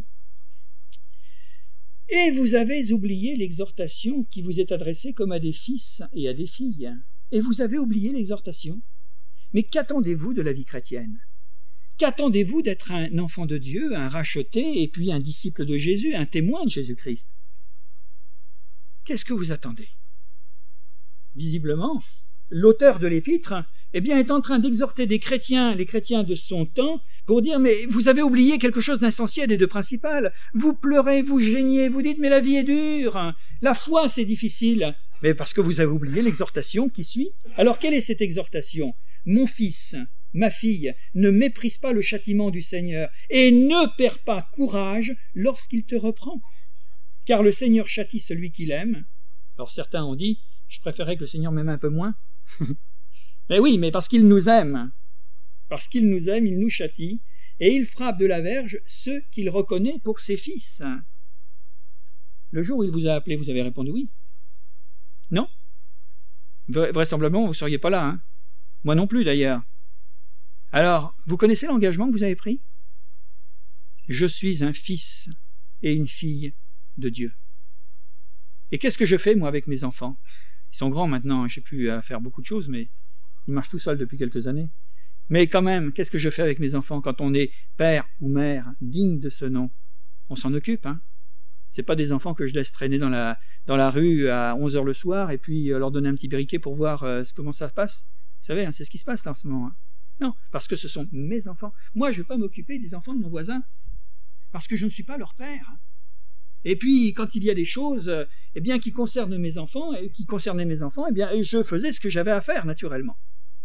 « Et vous avez oublié l'exhortation qui vous est adressée comme à des fils et à des filles. Et vous avez oublié l'exhortation. Mais qu'attendez-vous de la vie chrétienne? Qu'attendez-vous d'être un enfant de Dieu, un racheté, et puis un disciple de Jésus, un témoin de Jésus-Christ? Qu'est-ce que vous attendez? » Visiblement, l'auteur de l'épître, eh bien, est en train d'exhorter des chrétiens, les chrétiens de son temps, pour dire, mais vous avez oublié quelque chose d'essentiel et de principal. Vous pleurez, vous geignez, vous dites, mais la vie est dure, la foi c'est difficile. Mais parce que vous avez oublié l'exhortation qui suit. Alors, quelle est cette exhortation? Mon fils, ma fille, ne méprise pas le châtiment du Seigneur et ne perds pas courage lorsqu'il te reprend. Car le Seigneur châtie celui qu'il aime. Alors certains ont dit, je préférais que le Seigneur m'aime un peu moins. Mais oui, mais parce qu'il nous aime. Parce qu'il nous aime, il nous châtie, et il frappe de la verge ceux qu'il reconnaît pour ses fils. Le jour où il vous a appelé, vous avez répondu oui. Non? Vraisemblablement, vous ne seriez pas là, hein? Moi non plus, d'ailleurs. Alors, vous connaissez l'engagement que vous avez pris? Je suis un fils et une fille de Dieu. Et qu'est-ce que je fais, moi, avec mes enfants? Ils sont grands maintenant, je n'ai plus à faire beaucoup de choses, mais ils marchent tout seuls depuis quelques années. Mais quand même, qu'est-ce que je fais avec mes enfants quand on est père ou mère digne de ce nom? On s'en occupe, hein. C'est pas des enfants que je laisse traîner dans la, dans la rue à onze heures le soir et puis leur donner un petit briquet pour voir euh, comment ça se passe. Vous savez, hein, c'est ce qui se passe là, en ce moment. Hein. Non, parce que ce sont mes enfants. Moi, je ne veux pas m'occuper des enfants de mon voisin parce que je ne suis pas leur père. Et puis, quand il y a des choses eh bien, qui concernent mes enfants et qui concernaient mes enfants, eh bien, je faisais ce que j'avais à faire, naturellement.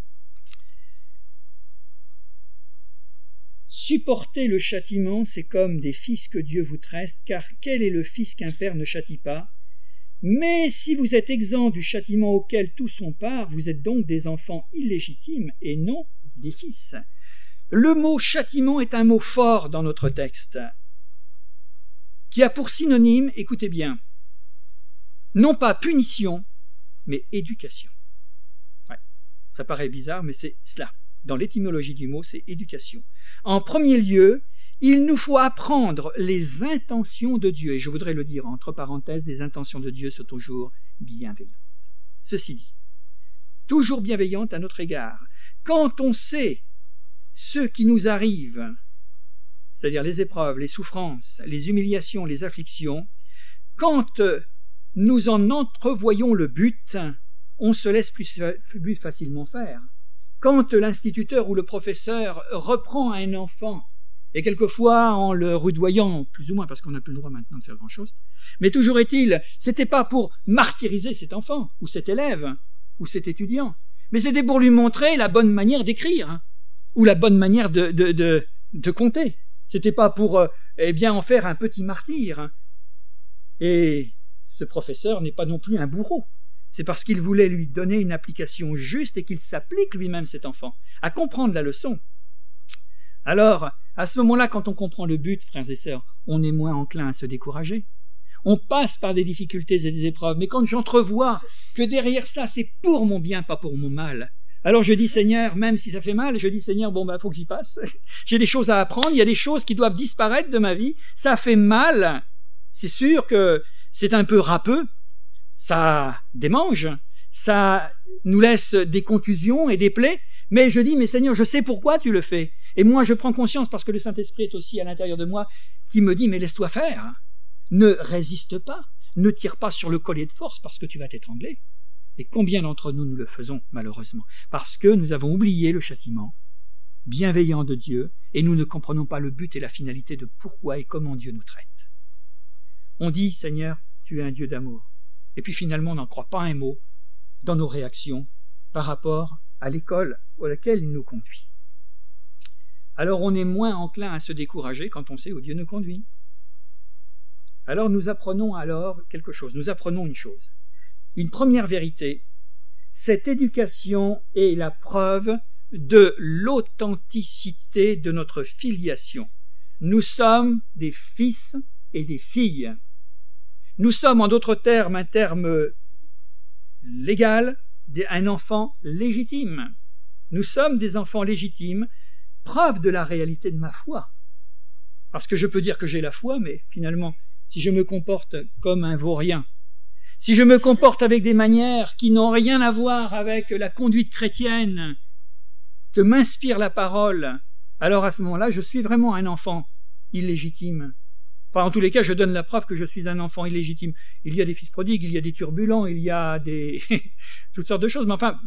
Supporter le châtiment, c'est comme des fils que Dieu vous traite, car quel est le fils qu'un père ne châtie pas? Mais si vous êtes exempt du châtiment auquel tous ont part, vous êtes donc des enfants illégitimes et non des fils. Le mot châtiment est un mot fort dans notre texte, qui a pour synonyme, écoutez bien, non pas punition, mais éducation. Ouais, ça paraît bizarre, mais c'est cela. Dans l'étymologie du mot, c'est éducation. En premier lieu, il nous faut apprendre les intentions de Dieu. Et je voudrais le dire, entre parenthèses, les intentions de Dieu sont toujours bienveillantes. Ceci dit, toujours bienveillantes à notre égard. Quand on sait ce qui nous arrive, c'est-à-dire les épreuves, les souffrances, les humiliations, les afflictions, quand nous en entrevoyons le but, on se laisse plus, plus facilement faire. Quand l'instituteur ou le professeur reprend un enfant, et quelquefois en le rudoyant, plus ou moins, parce qu'on n'a plus le droit maintenant de faire grand-chose, mais toujours est-il, c'était pas pour martyriser cet enfant, ou cet élève, ou cet étudiant, mais c'était pour lui montrer la bonne manière d'écrire, hein, ou la bonne manière de, de, de, de compter. C'était pas pour euh, eh bien, en faire un petit martyr. Hein. Et ce professeur n'est pas non plus un bourreau. C'est parce qu'il voulait lui donner une application juste et qu'il s'applique lui-même, cet enfant, à comprendre la leçon. Alors, à ce moment-là, quand on comprend le but, frères et sœurs, on est moins enclin à se décourager. On passe par des difficultés et des épreuves, mais quand j'entrevois que derrière ça, c'est pour mon bien, pas pour mon mal, alors je dis, Seigneur, même si ça fait mal, je dis, Seigneur, bon, ben, faut que j'y passe. J'ai des choses à apprendre, il y a des choses qui doivent disparaître de ma vie. Ça fait mal. C'est sûr que c'est un peu râpeux. Ça démange, ça nous laisse des contusions et des plaies, mais je dis, mais Seigneur, je sais pourquoi tu le fais. Et moi, je prends conscience, parce que le Saint-Esprit est aussi à l'intérieur de moi, qui me dit, mais laisse-toi faire. Ne résiste pas, ne tire pas sur le collier de force, parce que tu vas t'étrangler. Et combien d'entre nous, nous le faisons, malheureusement, parce que nous avons oublié le châtiment bienveillant de Dieu, et nous ne comprenons pas le but et la finalité de pourquoi et comment Dieu nous traite. On dit, Seigneur, tu es un Dieu d'amour. Et puis finalement, on n'en croit pas un mot dans nos réactions par rapport à l'école à laquelle il nous conduit. Alors on est moins enclin à se décourager quand on sait où Dieu nous conduit. Alors nous apprenons alors quelque chose, nous apprenons une chose. Une première vérité, cette éducation est la preuve de l'authenticité de notre filiation. Nous sommes des fils et des filles. Nous sommes, en d'autres termes, un terme légal, un enfant légitime. Nous sommes des enfants légitimes, preuve de la réalité de ma foi. Parce que je peux dire que j'ai la foi, mais finalement, si je me comporte comme un vaurien, si je me comporte avec des manières qui n'ont rien à voir avec la conduite chrétienne que m'inspire la parole, alors à ce moment-là, je suis vraiment un enfant illégitime. Enfin, en tous les cas, je donne la preuve que je suis un enfant illégitime. Il y a des fils prodigues, il y a des turbulents, il y a des toutes sortes de choses. Mais enfin,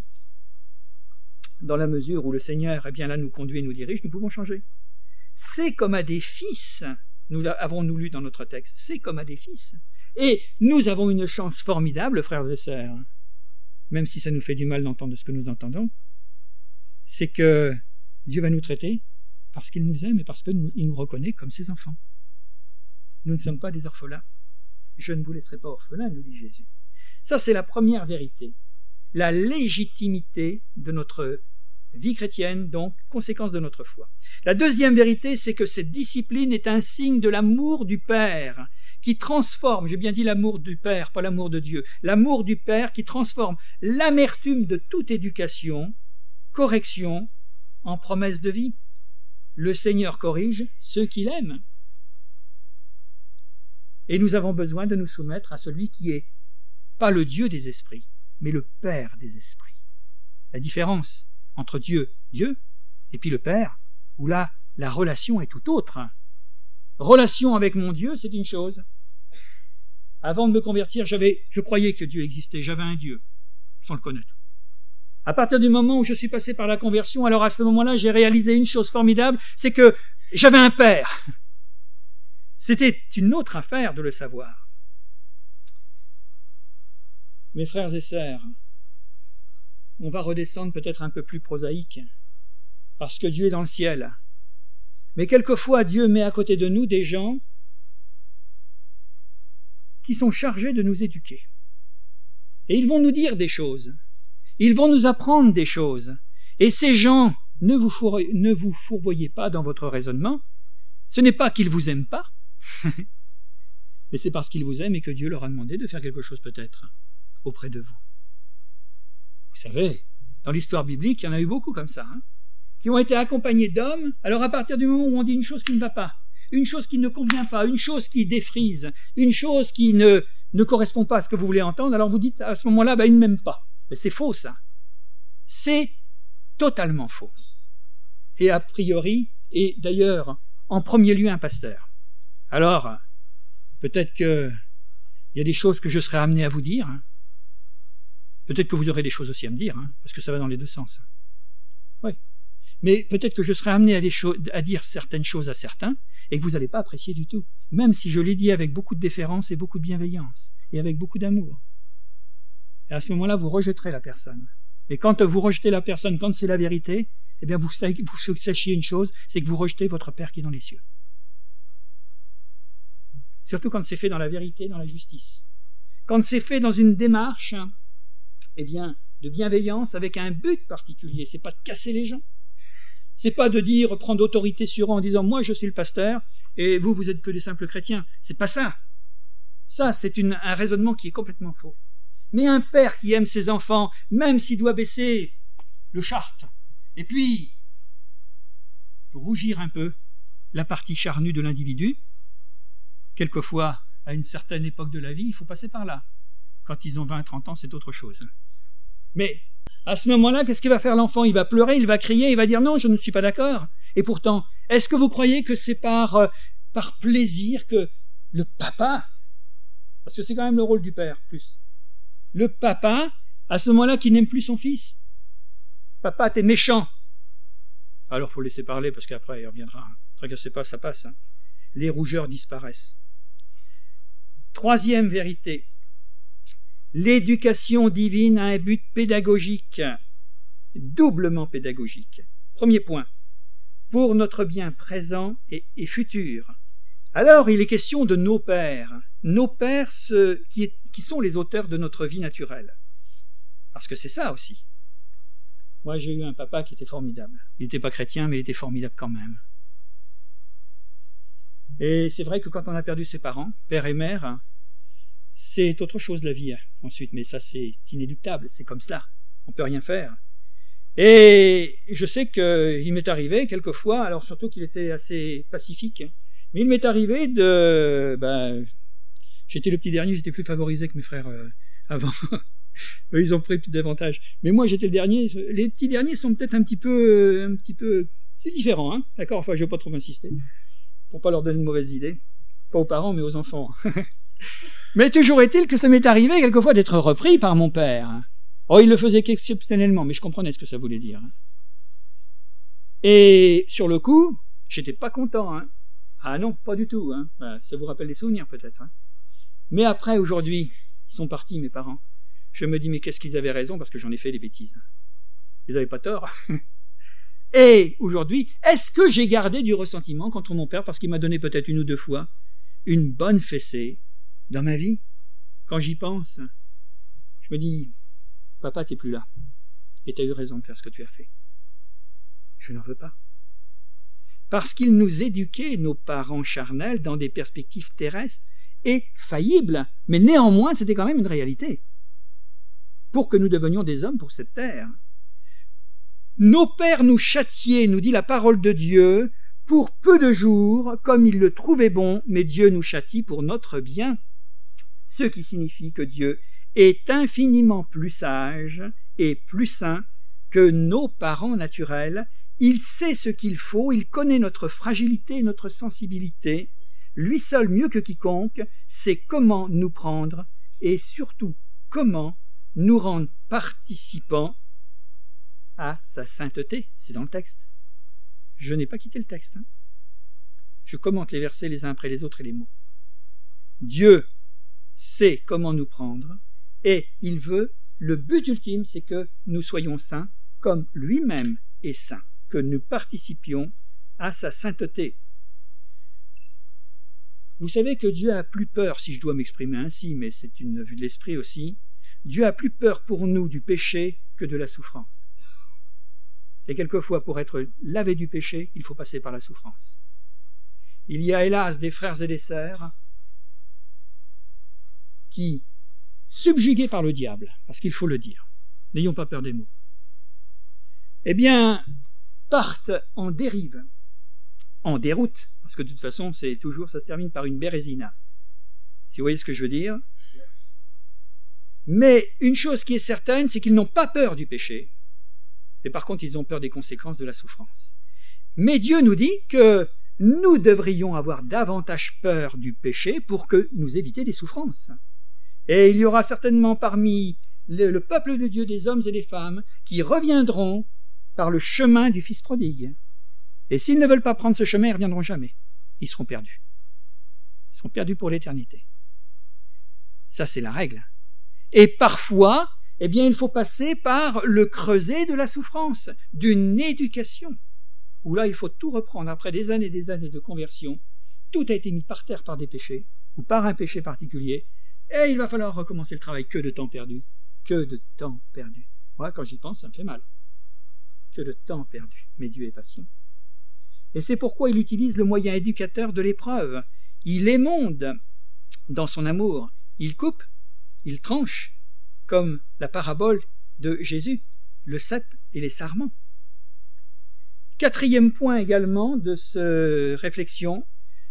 dans la mesure où le Seigneur, eh bien là, nous conduit et nous dirige, nous pouvons changer. C'est comme à des fils, nous avons-nous lu dans notre texte, c'est comme à des fils. Et nous avons une chance formidable, frères et sœurs, même si ça nous fait du mal d'entendre ce que nous entendons, c'est que Dieu va nous traiter parce qu'il nous aime et parce qu'il nous, nous reconnaît comme ses enfants. Nous ne sommes pas des orphelins. Je ne vous laisserai pas orphelins, nous dit Jésus. Ça, c'est la première vérité. La légitimité de notre vie chrétienne, donc conséquence de notre foi. La deuxième vérité, c'est que cette discipline est un signe de l'amour du Père qui transforme, j'ai bien dit l'amour du Père, pas l'amour de Dieu, l'amour du Père qui transforme l'amertume de toute éducation, correction, en promesse de vie. Le Seigneur corrige ceux qu'il aime. Et nous avons besoin de nous soumettre à celui qui est pas le Dieu des esprits, mais le Père des esprits. La différence entre Dieu, Dieu, Et puis le Père, où là, la relation est tout autre. Relation avec mon Dieu, c'est une chose. Avant de me convertir, j'avais, je croyais que Dieu existait, j'avais un Dieu, sans le connaître. À partir du moment où je suis passé par la conversion, alors à ce moment-là, j'ai réalisé une chose formidable, c'est que j'avais un Père. C'était une autre affaire de le savoir. Mes frères et sœurs, on va redescendre peut-être un peu plus prosaïque, parce que Dieu est dans le ciel. Mais quelquefois, Dieu met à côté de nous des gens qui sont chargés de nous éduquer. Et ils vont nous dire des choses. Ils vont nous apprendre des choses. Et ces gens, ne vous, four... ne vous fourvoyez pas dans votre raisonnement. Ce n'est pas qu'ils vous aiment pas, mais c'est parce qu'ils vous aiment et que Dieu leur a demandé de faire quelque chose peut-être auprès de vous. Vous savez, dans l'histoire biblique, il y en a eu beaucoup comme ça, hein, qui ont été accompagnés d'hommes. Alors à partir du moment où on dit une chose qui ne va pas, une chose qui ne convient pas, une chose qui défrise, une chose qui ne, ne correspond pas à ce que vous voulez entendre, alors vous dites à ce moment-là, ben, ils ne m'aiment pas. Mais c'est faux, ça. C'est totalement faux. Et a priori, et d'ailleurs, en premier lieu, un pasteur. Alors, peut-être qu'il y a des choses que je serai amené à vous dire. Hein. Peut-être que vous aurez des choses aussi à me dire, hein, parce que ça va dans les deux sens. Oui. Mais peut-être que je serai amené à, des cho- à dire certaines choses à certains, et que vous n'allez pas apprécier du tout. Même si je l'ai dit avec beaucoup de déférence et beaucoup de bienveillance, et avec beaucoup d'amour. Et à ce moment-là, vous rejetterez la personne. Et quand vous rejetez la personne, quand c'est la vérité, eh bien, vous, vous sachiez une chose, c'est que vous rejetez votre Père qui est dans les cieux. Surtout quand c'est fait dans la vérité, dans la justice. Quand c'est fait dans une démarche, eh bien, de bienveillance avec un but particulier. C'est pas de casser les gens. C'est pas de dire, prendre autorité sur eux en disant, moi, je suis le pasteur, et vous, vous êtes que des simples chrétiens. C'est pas ça. Ça, c'est une, un raisonnement qui est complètement faux. Mais un père qui aime ses enfants, même s'il doit baisser le charte, et puis rougir un peu la partie charnue de l'individu, quelquefois, à une certaine époque de la vie, il faut passer par là. Quand ils ont vingt, trente ans, c'est autre chose. Mais à ce moment-là, qu'est-ce qu'il va faire l'enfant? Il va pleurer, il va crier, il va dire non, je ne suis pas d'accord. Et pourtant, est-ce que vous croyez que c'est par, euh, par plaisir que le papa, parce que c'est quand même le rôle du père, plus, le papa, à ce moment-là, qui n'aime plus son fils? Papa, t'es méchant. Alors, il faut le laisser parler, parce qu'après, il reviendra. Ne tracassez pas, ça passe. Hein. Les rougeurs disparaissent. Troisième vérité. L'éducation divine a un but pédagogique, doublement pédagogique. Premier point. Pour notre bien présent et, et futur. Alors, il est question de nos pères. Nos pères ce, qui, est, qui sont les auteurs de notre vie naturelle. Parce que c'est ça aussi. Moi, j'ai eu un papa qui était formidable. Il n'était pas chrétien, mais il était formidable quand même. Et c'est vrai que quand on a perdu ses parents, père et mère, c'est autre chose la vie ensuite. Mais ça, c'est inéluctable, c'est comme cela. On ne peut rien faire. Et je sais qu'il m'est arrivé quelquefois, alors surtout qu'il était assez pacifique, mais il m'est arrivé de... Ben, j'étais le petit dernier, j'étais plus favorisé que mes frères euh, avant. Eux, ils ont pris plus d'avantages. Mais moi, j'étais le dernier. Les petits derniers sont peut-être un petit peu... Un petit peu... C'est différent, hein. D'accord? Enfin, je ne vais pas trop insister. Pour pas leur donner de mauvaises idées. Pas aux parents, mais aux enfants. Mais toujours est-il que ça m'est arrivé quelquefois d'être repris par mon père. Oh, il le faisait qu'exceptionnellement, mais je comprenais ce que ça voulait dire. Et sur le coup, j'étais pas content. Hein. Ah non, pas du tout. Hein. Ça vous rappelle des souvenirs peut-être. Hein. Mais après, aujourd'hui, ils sont partis, mes parents. Je me dis, mais qu'est-ce qu'ils avaient raison, parce que j'en ai fait des bêtises. Ils n'avaient pas tort. Et aujourd'hui, est-ce que j'ai gardé du ressentiment contre mon père parce qu'il m'a donné peut-être une ou deux fois une bonne fessée dans ma vie? Quand j'y pense, je me dis, papa, t'es plus là. Et t'as eu raison de faire ce que tu as fait. Je n'en veux pas. Parce qu'ils nous éduquaient, nos parents charnels, dans des perspectives terrestres et faillibles, mais néanmoins, c'était quand même une réalité. Pour que nous devenions des hommes pour cette terre. Nos pères nous châtiaient, nous dit la parole de Dieu, pour peu de jours, comme ils le trouvaient bon, mais Dieu nous châtie pour notre bien. Ce qui signifie que Dieu est infiniment plus sage et plus saint que nos parents naturels, Il sait ce qu'il faut, il connaît notre fragilité et notre sensibilité. Lui seul, mieux que quiconque, sait comment nous prendre et surtout comment nous rendre participants à sa sainteté. C'est dans le texte. Je n'ai pas quitté le texte. Hein. Je commente les versets les uns après les autres et les mots. Dieu sait comment nous prendre et il veut, le but ultime, c'est que nous soyons saints comme lui-même est saint, que nous participions à sa sainteté. Vous savez que Dieu a plus peur, si je dois m'exprimer ainsi, mais c'est une vue de l'esprit aussi, Dieu a plus peur pour nous du péché que de la souffrance. Et quelquefois, pour être lavé du péché, il faut passer par la souffrance. Il y a hélas des frères et des sœurs qui, subjugués par le diable, parce qu'il faut le dire, n'ayons pas peur des mots, eh bien, partent en dérive, en déroute, parce que de toute façon, c'est toujours, ça se termine par une bérésina. Si vous voyez ce que je veux dire. Mais une chose qui est certaine, c'est qu'ils n'ont pas peur du péché, mais par contre, ils ont peur des conséquences de la souffrance. Mais Dieu nous dit que nous devrions avoir davantage peur du péché pour que nous éviter des souffrances. Et il y aura certainement parmi le, le peuple de Dieu des hommes et des femmes qui reviendront par le chemin du Fils prodigue. Et s'ils ne veulent pas prendre ce chemin, ils ne reviendront jamais. Ils seront perdus. Ils seront perdus pour l'éternité. Ça, c'est la règle. Et parfois, eh bien, il faut passer par le creuset de la souffrance, d'une éducation, où là, il faut tout reprendre. Après des années et des années de conversion, tout a été mis par terre par des péchés, ou par un péché particulier, et il va falloir recommencer le travail. Que de temps perdu. Que de temps perdu. Moi, quand j'y pense, ça me fait mal. Que de temps perdu. Mais Dieu est patient. Et c'est pourquoi il utilise le moyen éducateur de l'épreuve. Il émonde dans son amour. Il coupe, il tranche, comme la parabole de Jésus, le cep et les sarments. Quatrième point également de cette réflexion,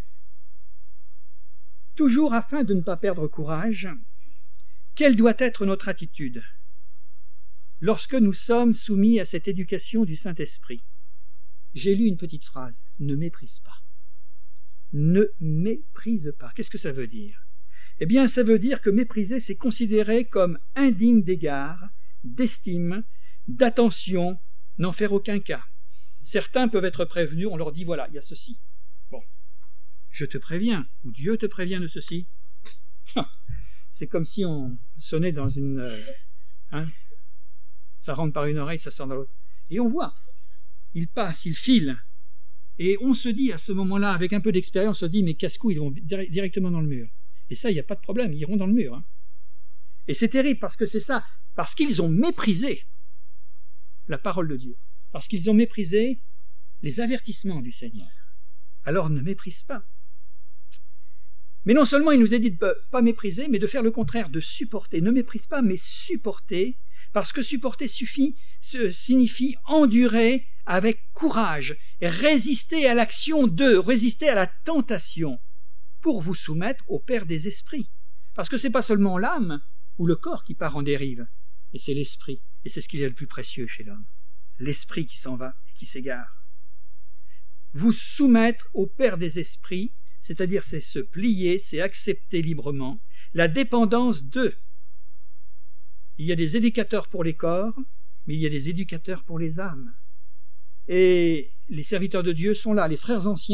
toujours afin de ne pas perdre courage, quelle doit être notre attitude lorsque nous sommes soumis à cette éducation du Saint-Esprit? J'ai lu une petite phrase, ne méprise pas. Ne méprise pas. Qu'est-ce que ça veut dire? Eh bien, ça veut dire que mépriser, c'est considérer comme indigne d'égard, d'estime, d'attention, n'en faire aucun cas. Certains peuvent être prévenus, on leur dit, voilà, il y a ceci. Bon, je te préviens, ou Dieu te prévient de ceci. C'est comme si on sonnait dans une... Euh, hein, ça rentre par une oreille, ça sort dans l'autre. Et on voit, il passe, il file. Et on se dit à ce moment-là, avec un peu d'expérience, on se dit, mais casse-couilles, ils vont dir- directement dans le mur. Et ça, il n'y a pas de problème, ils iront dans le mur. Hein. Et c'est terrible parce que c'est ça, parce qu'ils ont méprisé la parole de Dieu, parce qu'ils ont méprisé les avertissements du Seigneur. Alors ne méprise pas. Mais non seulement il nous est dit de ne pas mépriser, mais de faire le contraire, de supporter. Ne méprise pas, mais supporter, parce que supporter suffit, signifie endurer avec courage, résister à l'action de, résister à la tentation, pour vous soumettre au Père des esprits. Parce que ce n'est pas seulement l'âme ou le corps qui part en dérive, et c'est l'esprit, et c'est ce qu'il y a de plus précieux chez l'homme. L'esprit qui s'en va et qui s'égare. Vous soumettre au Père des esprits, c'est-à-dire c'est se plier, c'est accepter librement la dépendance d'eux. Il y a des éducateurs pour les corps, mais il y a des éducateurs pour les âmes. Et les serviteurs de Dieu sont là, les frères anciens